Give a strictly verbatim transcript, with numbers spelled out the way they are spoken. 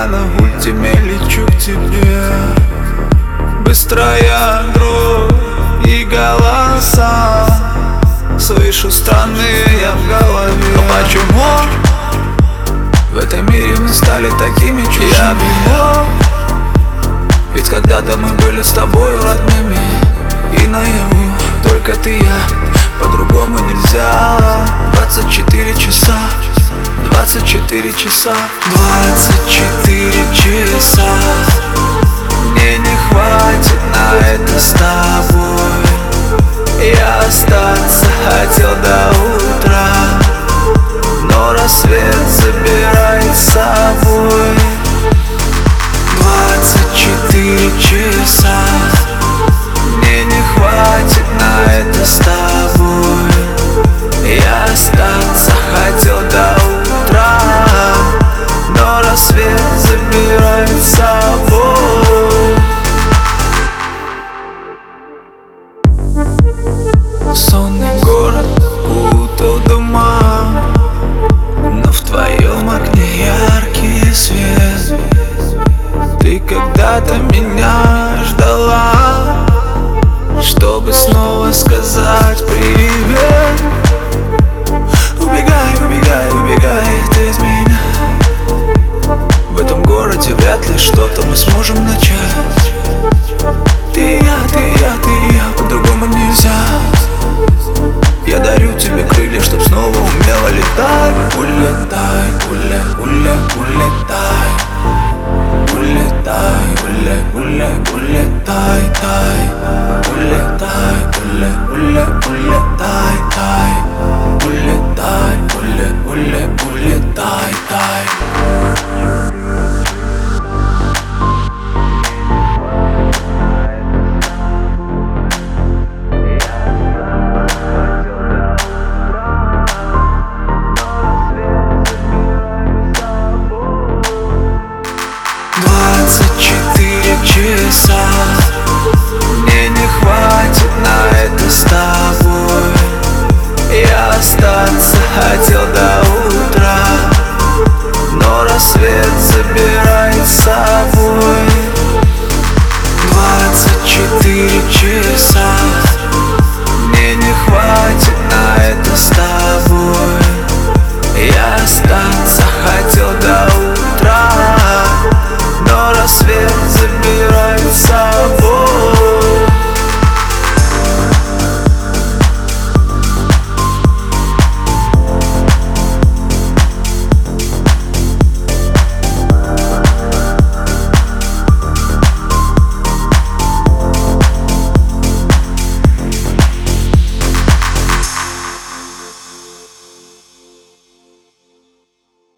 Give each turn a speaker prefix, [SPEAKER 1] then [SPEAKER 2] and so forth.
[SPEAKER 1] на ультиме лечу к тебе. Быстрая дрожь и голоса, слышу странные я в голове. Но почему в этом мире мы стали такими чужими? Ведь когда-то мы были с тобой родными, и наяву только ты и я, по-другому нельзя. Двадцать четыре часа, двадцать четыре часа, двадцать четыре часа. Мне не хватит на это с тобой. Я остаться хотел до утра, но рассвет забирает с собой. Двадцать четыре часа. Мне не хватит на это с тобой. Я остаться хотел до утра, но рассвет забирает с собой. Сонный город укутал дома, но в твоем окне яркий свет. Ты когда-то меня ждала, чтобы снова сказать привет. Убегай, убегай, убегай ты из меня. В этом городе вряд ли что-то мы сможем начать. Ты и я, ты и я, ты и я, по-другому нельзя. Я дарю тебе крылья, чтоб снова умела летать. Улетай, уле, уле, улетай. Улетай, уле, уле, улетай, тай. Улетай.